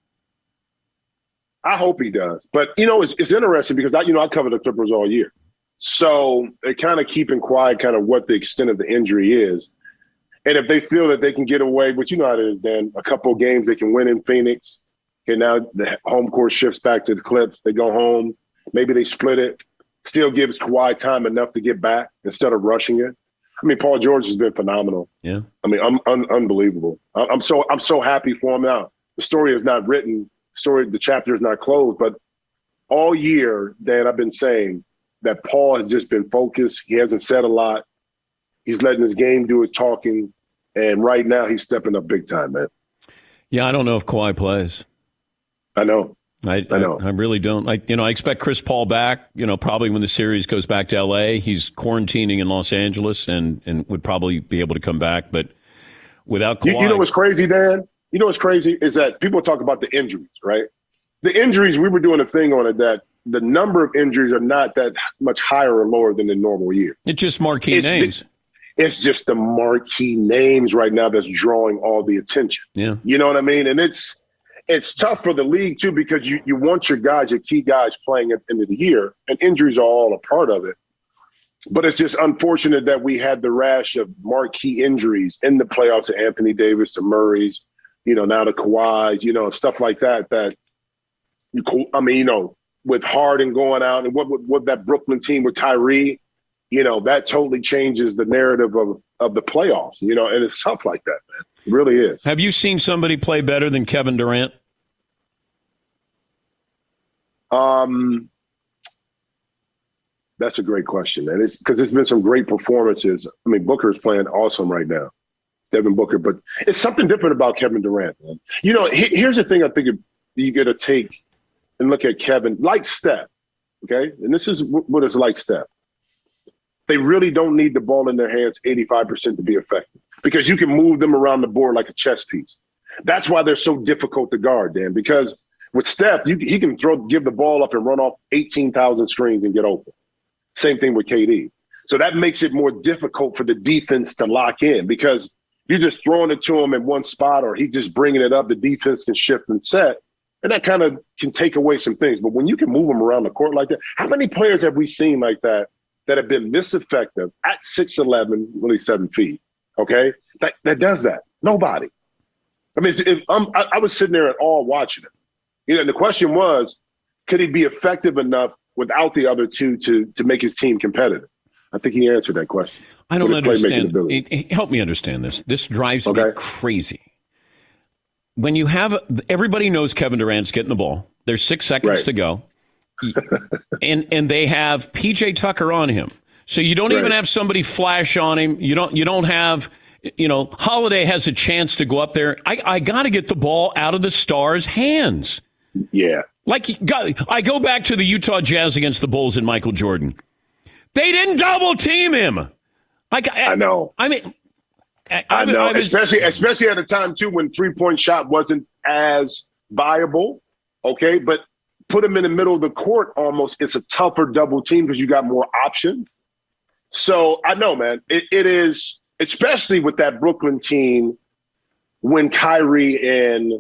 I hope he does. But, it's interesting because, I covered the Clippers all year. So they're kind of keeping quiet kind of what the extent of the injury is. And if they feel that they can get away, but you know how it is, Dan, a couple of games they can win in Phoenix. Okay, now the home court shifts back to the Clips. They go home. Maybe they split it. Still gives Kawhi time enough to get back instead of rushing it. I mean, Paul George has been phenomenal. Yeah. I mean, unbelievable. I'm so happy for him now. The story is not written. The chapter is not closed. But all year, Dan, I've been saying that Paul has just been focused. He hasn't said a lot. He's letting his game do his talking. And right now, he's stepping up big time, man. Yeah, I don't know if Kawhi plays. I know. I know. I really don't. I expect Chris Paul back, probably when the series goes back to L.A. He's quarantining in Los Angeles and would probably be able to come back. But without Kawhi. You know what's crazy, Dan? You know what's crazy is that people talk about the injuries, right? The injuries, we were doing a thing on it that the number of injuries are not that much higher or lower than the normal year. It's just marquee names. It's just the marquee names right now that's drawing all the attention. Yeah. You know what I mean? And it's tough for the league, too, because you want your key guys playing at the end of the year, and injuries are all a part of it. But it's just unfortunate that we had the rash of marquee injuries in the playoffs to Anthony Davis, to Murray's, now to Kawhi, stuff like that, with Harden going out and what that Brooklyn team with Kyrie, that totally changes the narrative of the playoffs, and it's tough like that, man. It really is. Have you seen somebody play better than Kevin Durant? That's a great question, man. It's because there's been some great performances. I mean, Booker's playing awesome right now, Devin Booker, but it's something different about Kevin Durant, man. Here's the thing I think you got to take and look at Kevin, like Steph, okay? And this is what it's like Steph. They really don't need the ball in their hands 85% to be effective because you can move them around the board like a chess piece. That's why they're so difficult to guard, Dan, because with Steph, he can give the ball up and run off 18,000 screens and get open. Same thing with KD. So that makes it more difficult for the defense to lock in because you're just throwing it to him in one spot or he's just bringing it up. The defense can shift and set, and that kind of can take away some things. But when you can move them around the court like that, how many players have we seen like that have been this effective at 6'11", really 7 feet, okay? That does that. Nobody. I mean, I was sitting there at all watching it. And the question was, could he be effective enough without the other two to make his team competitive? I think he answered that question. I don't understand. Help me understand this. This drives me crazy. When you have everybody knows Kevin Durant's getting the ball. There's 6 seconds to go. and they have PJ Tucker on him. So you don't even have somebody flash on him. You don't have, Holiday has a chance to go up there. I got to get the ball out of the Stars' hands. Yeah. I go back to the Utah Jazz against the Bulls and Michael Jordan. They didn't double team him. I know. I mean, I know. Especially at a time too when 3-point shot wasn't as viable. Okay, but put him in the middle of the court almost. It's a tougher double team because you got more options. So I know, man. It is, especially with that Brooklyn team when Kyrie and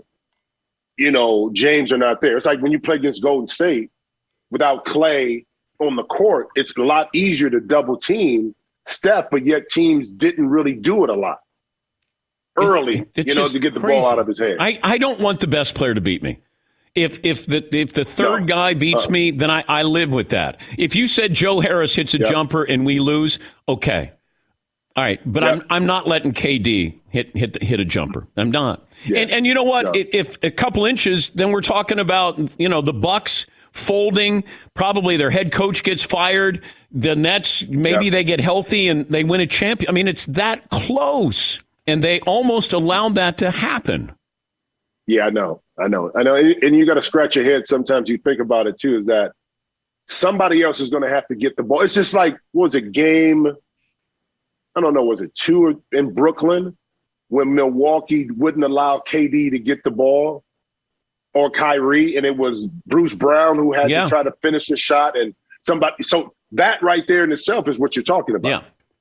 James are not there. It's like when you play against Golden State without Clay on the court, it's a lot easier to double team Steph, but yet teams didn't really do it a lot early, to get the ball out of his head. I don't want the best player to beat me. If the third guy beats me, then I live with that. If you said Joe Harris hits a jumper and we lose, okay. All right, but I'm not letting KD hit a jumper. I'm not. Yeah. And you know what? If a couple inches, then we're talking about, the Bucks folding. Probably their head coach gets fired. The Nets, maybe they get healthy and they win a champion. I mean, it's that close. And they almost allowed that to happen. Yeah, I know. And you got to scratch your head sometimes. You think about it, too, is that somebody else is going to have to get the ball. It's just like, what was it, game, I don't know, was it 2 in Brooklyn when Milwaukee wouldn't allow KD to get the ball or Kyrie, and it was Bruce Brown who had to try to finish the shot and somebody. So that right there in itself is what you're talking about. Yeah.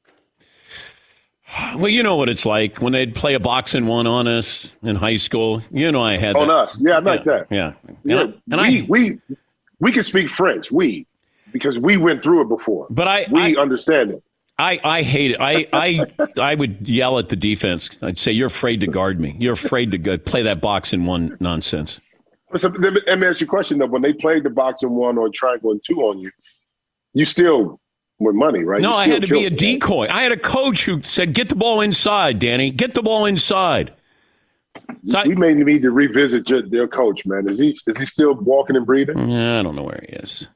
Well, you know what it's like when they'd play a boxing one on us in high school. You know, I had on that. us. Yeah, I like that. Yeah. We can speak French. Because we went through it before. But we understand it. I hate it. I would yell at the defense. I'd say, "You're afraid to guard me. You're afraid to go play that boxing one nonsense." So, let me ask you a question though. When they played the boxing one or triangle and 2 on you, you still were money, right? No, I had to be a decoy. I had a coach who said, "Get the ball inside, Danny. Get the ball inside." So we may need to revisit their coach, man. Is he still walking and breathing? Yeah, I don't know where he is.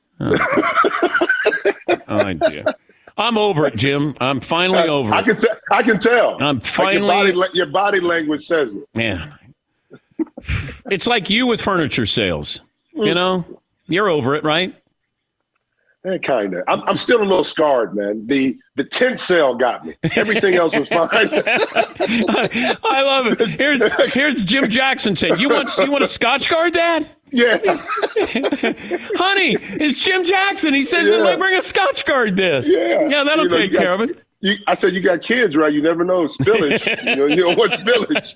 Oh, dear. I'm over it, Jim. I'm finally over it. I can tell. I'm finally. Like your body language says it. Man, it's like you with furniture sales. You know, you're over it, right? Kind of. I'm still a little scarred, man. The tent sale got me. Everything else was fine. I love it. Here's Jim Jackson saying, "You want a Scotch guard, Dad?" Yeah. Honey, it's Jim Jackson. He says, "Let bring a Scotch guard." Yeah, that'll take care of it. I said, you got kids, right? You never know spillage. you know what's spillage.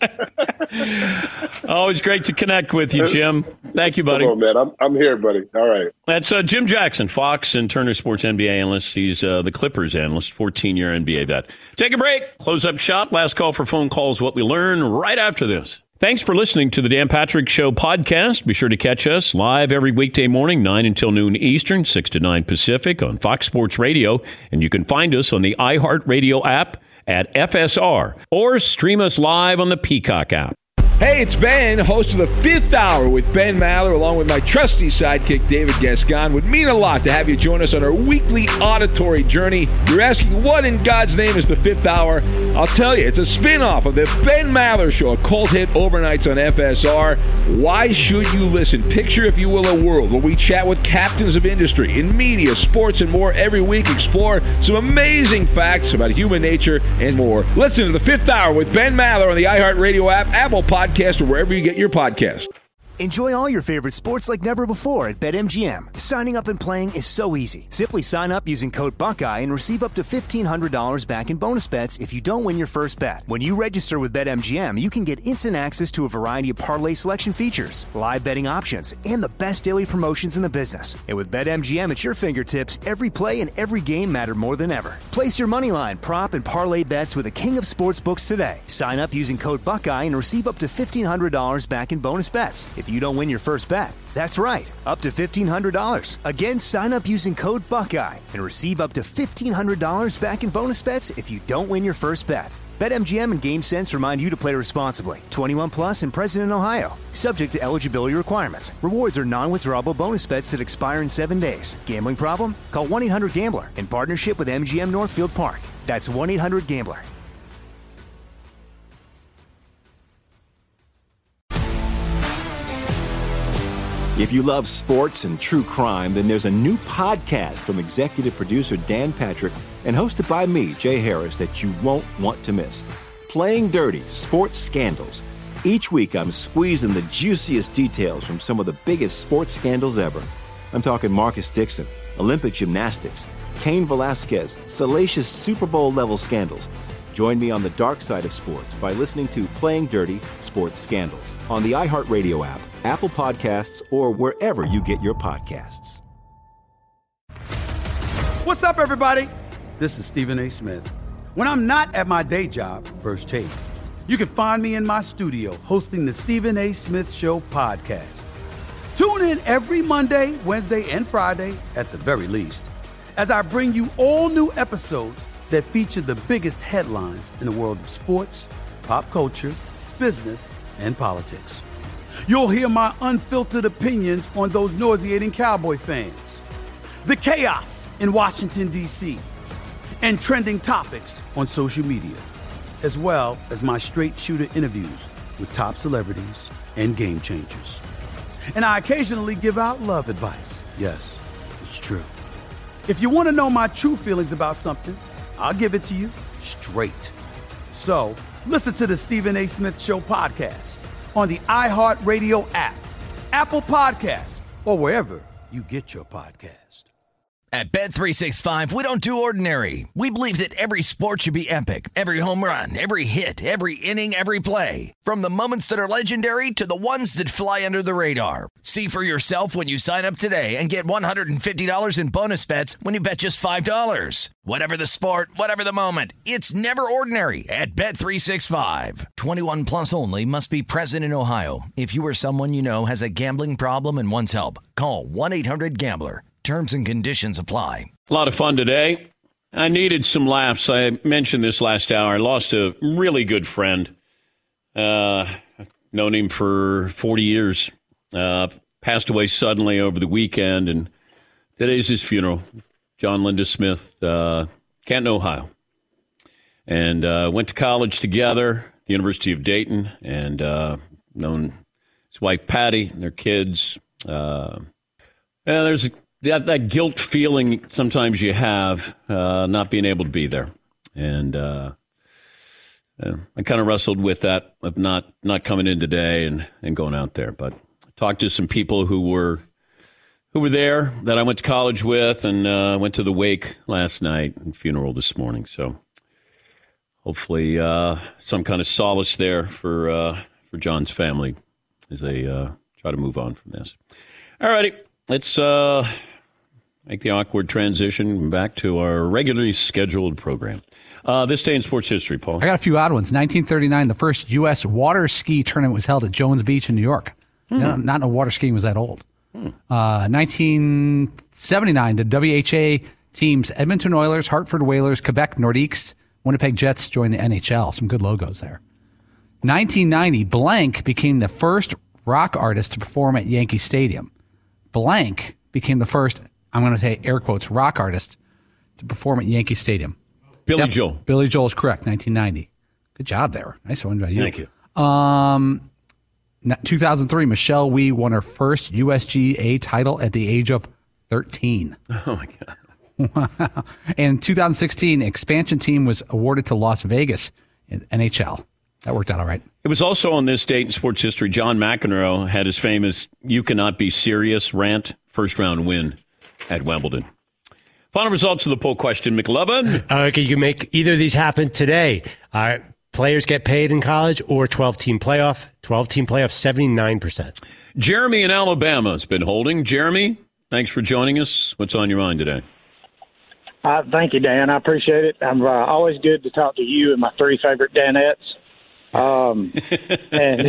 Always great to connect with you, Jim. Thank you, buddy. Come on, man. I'm here, buddy. All right. That's Jim Jackson, Fox and Turner Sports NBA analyst. He's the Clippers analyst, 14-year NBA vet. Take a break. Close up shop. Last call for phone calls. What we learn right after this. Thanks for listening to the Dan Patrick Show podcast. Be sure to catch us live every weekday morning, 9 until noon Eastern, 6 to 9 Pacific on Fox Sports Radio. And you can find us on the iHeartRadio app at FSR or stream us live on the Peacock app. Hey, it's Ben, host of the Fifth Hour with Ben Maller, along with my trusty sidekick, David Gascon. Would mean a lot to have you join us on our weekly auditory journey. You're asking, what in God's name is the Fifth Hour? I'll tell you, it's a spin-off of the Ben Maller Show, a cult hit overnights on FSR. Why should you listen? Picture, if you will, a world where we chat with captains of industry in media, sports, and more every week. Explore some amazing facts about human nature and more. Listen to the Fifth Hour with Ben Maller on the iHeartRadio app, Apple Podcast, or wherever you get your podcast. Enjoy all your favorite sports like never before at BetMGM. Signing up and playing is so easy. Simply sign up using code Buckeye and receive up to $1,500 back in bonus bets if you don't win your first bet. When you register with BetMGM, you can get instant access to a variety of parlay selection features, live betting options, and the best daily promotions in the business. And with BetMGM at your fingertips, every play and every game matter more than ever. Place your moneyline, prop, and parlay bets with the king of sportsbooks today. Sign up using code Buckeye and receive up to $1,500 back in bonus bets if you don't win your first bet. That's right, up to $1,500. Again, sign up using code Buckeye and receive up to $1,500 back in bonus bets if you don't win your first bet. BetMGM and GameSense remind you to play responsibly. 21 plus and present in Ohio. Subject to eligibility requirements. Rewards are non-withdrawable bonus bets that expire in 7 days. Gambling problem? Call 1-800-GAMBLER in partnership with MGM Northfield Park. That's 1-800-GAMBLER. If you love sports and true crime, then there's a new podcast from executive producer Dan Patrick and hosted by me, Jay Harris, that you won't want to miss. Playing Dirty: Sports Scandals. Each week, I'm squeezing the juiciest details from some of the biggest sports scandals ever. I'm talking Marcus Dixon, Olympic gymnastics, Cain Velasquez, salacious Super Bowl-level scandals. Join me on the dark side of sports by listening to Playing Dirty: Sports Scandals on the iHeartRadio app, Apple Podcasts, or wherever you get your podcasts. What's up, everybody? This is Stephen A. Smith. When I'm not at my day job, First Take, you can find me in my studio hosting the Stephen A. Smith Show podcast. Tune in every Monday, Wednesday, and Friday, at the very least, as I bring you all new episodes that feature the biggest headlines in the world of sports, pop culture, business, and politics. You'll hear my unfiltered opinions on those nauseating Cowboy fans, the chaos in Washington, D.C., and trending topics on social media, as well as my straight shooter interviews with top celebrities and game changers. And I occasionally give out love advice. Yes, it's true. If you want to know my true feelings about something, I'll give it to you straight. So listen to the Stephen A. Smith Show podcast on the iHeartRadio app, Apple Podcasts, or wherever you get your podcast. At Bet365, we don't do ordinary. We believe that every sport should be epic. Every home run, every hit, every inning, every play. From the moments that are legendary to the ones that fly under the radar. See for yourself when you sign up today and get $150 in bonus bets when you bet just $5. Whatever the sport, whatever the moment, it's never ordinary at Bet365. 21 plus only. Must be present in Ohio. If you or someone you know has a gambling problem and wants help, call 1-800-GAMBLER. Terms and conditions apply. A lot of fun today. I needed some laughs. I mentioned this last hour. I lost a really good friend. I've known him for 40 years. Passed away suddenly over the weekend, and today's his funeral. John Linda Smith, Canton, Ohio. And went to college together, the University of Dayton, and known his wife Patty and their kids. There's that guilt feeling sometimes you have not being able to be there. And I kind of wrestled with that of not coming in today and going out there. But I talked to some people who were there that I went to college with, and went to the wake last night and funeral this morning. So hopefully some kind of solace there for John's family as they try to move on from this. All righty, let's make the awkward transition back to our regularly scheduled program. This day in sports history, Paul. I got a few odd ones. 1939, the first U.S. water ski tournament was held at Jones Beach in New York. Not know water skiing was that old. 1979, the WHA teams Edmonton Oilers, Hartford Whalers, Quebec Nordiques, Winnipeg Jets joined the NHL. Some good logos there. 1990, Blank became the first rock artist to perform at Yankee Stadium. Blank became the first, I'm going to say air quotes, rock artist to perform at Yankee Stadium. Billy Joel. Billy Joel is correct, 1990. Good job there. Nice one by you. Thank you. 2003, Michelle Wie won her first USGA title at the age of 13. Oh, my God. Wow. And 2016, expansion team was awarded to Las Vegas in NHL. That worked out all right. It was also on this date in sports history, John McEnroe had his famous "You Cannot Be Serious" rant, first-round win at Wimbledon. Final results of the poll question, McLovin. Okay, you can make either of these happen today. Players get paid in college or 12-team playoff. 12-team playoff, 79%. Jeremy in Alabama has been holding. Jeremy, thanks for joining us. What's on your mind today? Thank you, Dan. I appreciate it. I'm always good to talk to you and my three favorite Danettes. And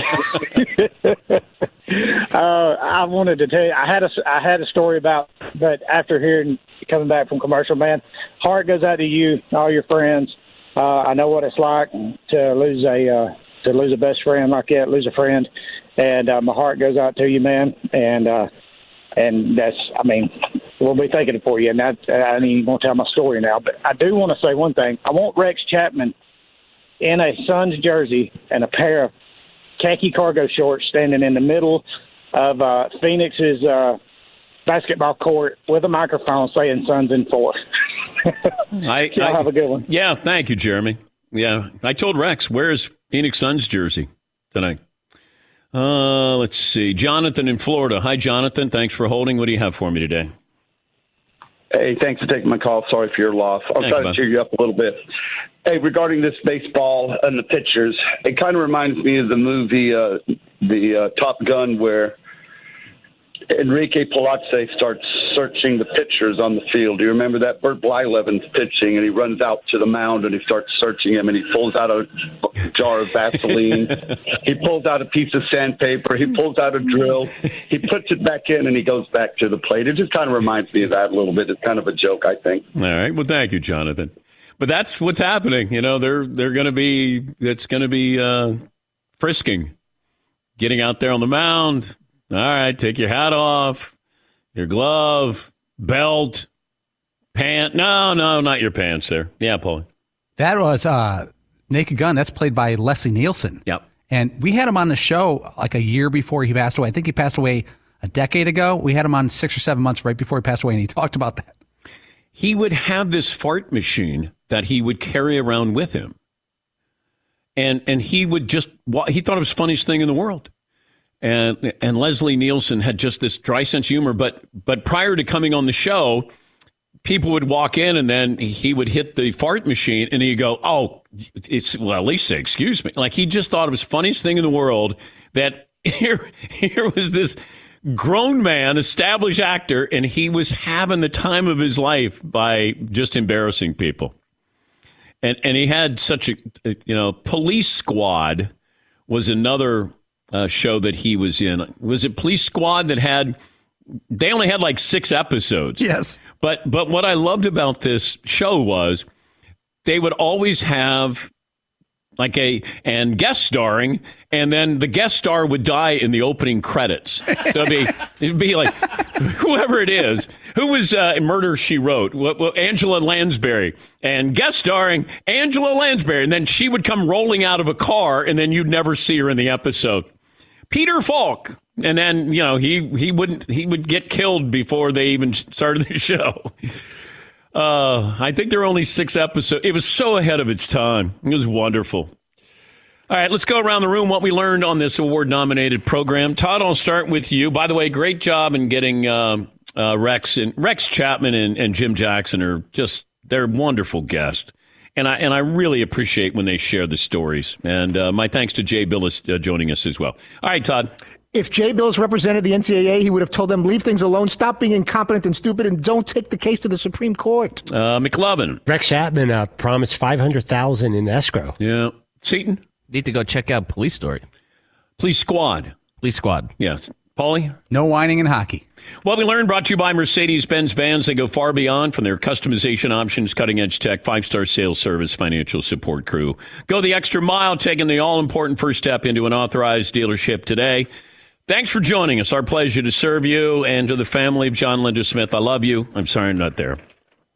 I wanted to tell you, I had a story about, but after coming back from commercial, man, heart goes out to you, all your friends. I know what it's like to lose a best friend like that, lose a friend, and my heart goes out to you, man. And that's, I mean, we'll be thinking for you. And I ain't even gonna tell my story now, but I do want to say one thing. I want Rex Chapman in a Suns jersey and a pair of khaki cargo shorts standing in the middle of Phoenix's basketball court with a microphone saying Suns in 4. Y'all have a good one. Yeah, thank you, Jeremy. Yeah, I told Rex, where's Phoenix Suns jersey tonight? Let's see. Jonathan in Florida. Hi, Jonathan. Thanks for holding. What do you have for me today? Hey, thanks for taking my call. Sorry for your loss. I'll try to cheer you up a little bit. Hey, regarding this baseball and the pitchers, it kind of reminds me of the movie the Top Gun, where Enrique Palazzi starts searching the pitchers on the field. Do you remember that? Bert Blyleven's pitching, and he runs out to the mound, and he starts searching him, and he pulls out a jar of Vaseline. He pulls out a piece of sandpaper. He pulls out a drill. He puts it back in, and he goes back to the plate. It just kind of reminds me of that a little bit. It's kind of a joke, I think. All right. Well, thank you, Jonathan. But that's what's happening. You know, they're going to be, it's going to be frisking, getting out there on the mound. All right, take your hat off, your glove, belt, pant. No, not your pants there. Yeah, Paul. That was Naked Gun. That's played by Leslie Nielsen. Yep. And we had him on the show like a year before he passed away. I think he passed away a decade ago. We had him on 6 or 7 months right before he passed away, and he talked about that. He would have this fart machine that he would carry around with him. And he would just, he thought it was the funniest thing in the world. And Leslie Nielsen had just this dry sense of humor. But prior to coming on the show, people would walk in and then he would hit the fart machine and he'd go, oh, at least say, excuse me. Like he just thought it was the funniest thing in the world that here was this grown man, established actor, and he was having the time of his life by just embarrassing people. And he had such a, Police Squad was another show that he was in. Was it Police Squad that they only had like 6 episodes. Yes. But what I loved about this show was they would always have like and guest starring, and then the guest star would die in the opening credits. So it'd be like whoever it is, who was Murder, She Wrote, Angela Lansbury, and guest starring Angela Lansbury, and then she would come rolling out of a car, and then you'd never see her in the episode. Peter Falk, and then he would get killed before they even started the show. I think there were only 6 episodes. It was so ahead of its time. It was wonderful. All right, let's go around the room what we learned on this award-nominated program. Todd, I'll start with you. By the way, great job in getting Rex Chapman and Jim Jackson they're wonderful guests. And I really appreciate when they share the stories. And my thanks to Jay Billis joining us as well. All right, Todd. If Jay Billis represented the NCAA, he would have told them, leave things alone, stop being incompetent and stupid, and don't take the case to the Supreme Court. McLovin. Rex Chapman promised $500,000 in escrow. Yeah. Seton? Need to go check out Police Story. Police Squad. Police Squad. Yes. Paulie? No whining in hockey. What we learned brought to you by Mercedes-Benz vans. They go far beyond from their customization options, cutting-edge tech, 5-star sales service, financial support crew. Go the extra mile, taking the all-important first step into an authorized dealership today. Thanks for joining us. Our pleasure to serve you, and to the family of John Linda Smith. I love you. I'm sorry I'm not there.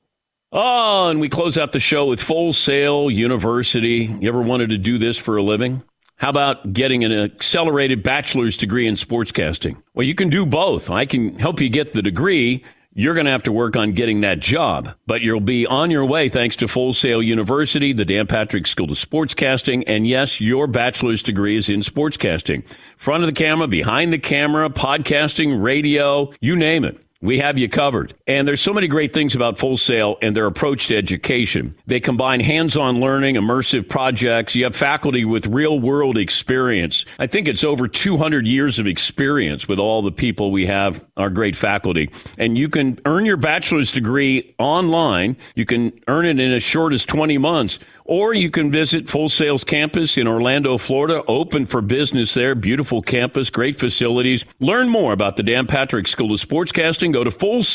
Oh, and we close out the show with Full Sail University. You ever wanted to do this for a living? How about getting an accelerated bachelor's degree in sportscasting? Well, you can do both. I can help you get the degree. You're going to have to work on getting that job, but you'll be on your way thanks to Full Sail University, the Dan Patrick School of Sportscasting, and yes, your bachelor's degree is in sportscasting. Front of the camera, behind the camera, podcasting, radio, you name it. We have you covered. And there's so many great things about Full Sail and their approach to education. They combine hands-on learning, immersive projects. You have faculty with real-world experience. I think it's over 200 years of experience with all the people we have, our great faculty. And you can earn your bachelor's degree online. You can earn it in as short as 20 months. Or you can visit Full Sail's campus in Orlando, Florida, open for business there. Beautiful campus, great facilities. Learn more about the Dan Patrick School of Sportscasting. Go to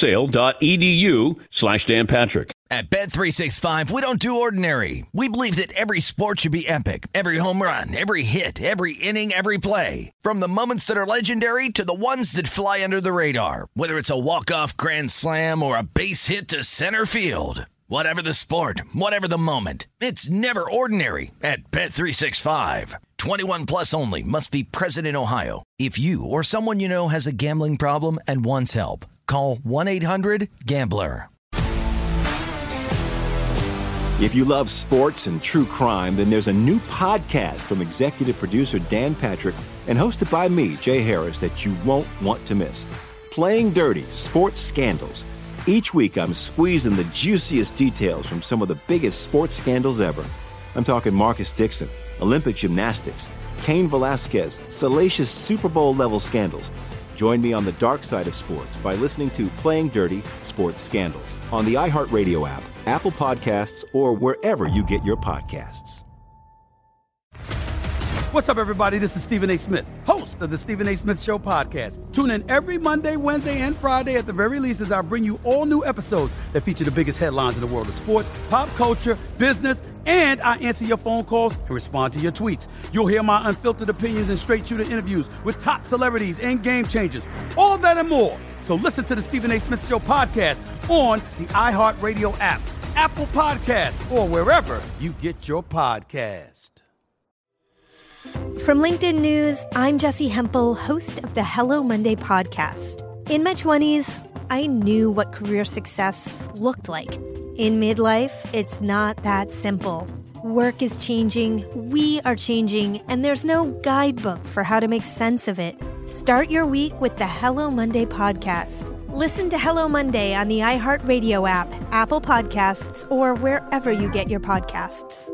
fullsail.edu/Dan Patrick. At Bet365, we don't do ordinary. We believe that every sport should be epic. Every home run, every hit, every inning, every play. From the moments that are legendary to the ones that fly under the radar. Whether it's a walk-off grand slam or a base hit to center field. Whatever the sport, whatever the moment, it's never ordinary at Bet365. 21 plus only. Must be present in Ohio. If you or someone you know has a gambling problem and wants help, call 1-800-GAMBLER. If you love sports and true crime, then there's a new podcast from executive producer Dan Patrick and hosted by me, Jay Harris, that you won't want to miss. Playing Dirty: Sports Scandals. Each week, I'm squeezing the juiciest details from some of the biggest sports scandals ever. I'm talking Marcus Dixon, Olympic gymnastics, Cain Velasquez, salacious Super Bowl-level scandals. Join me on the dark side of sports by listening to Playing Dirty: Sports Scandals on the iHeartRadio app, Apple Podcasts, or wherever you get your podcasts. What's up, everybody? This is Stephen A. Smith, host of the Stephen A. Smith Show podcast. Tune in every Monday, Wednesday, and Friday at the very least as I bring you all new episodes that feature the biggest headlines in the world of sports, pop culture, business, and I answer your phone calls and respond to your tweets. You'll hear my unfiltered opinions and straight-shooter interviews with top celebrities and game changers. All of that and more. So listen to the Stephen A. Smith Show podcast on the iHeartRadio app, Apple Podcasts, or wherever you get your podcast. From LinkedIn News, I'm Jessie Hempel, host of the Hello Monday podcast. In my 20s, I knew what career success looked like. In midlife, it's not that simple. Work is changing, we are changing, and there's no guidebook for how to make sense of it. Start your week with the Hello Monday podcast. Listen to Hello Monday on the iHeartRadio app, Apple Podcasts, or wherever you get your podcasts.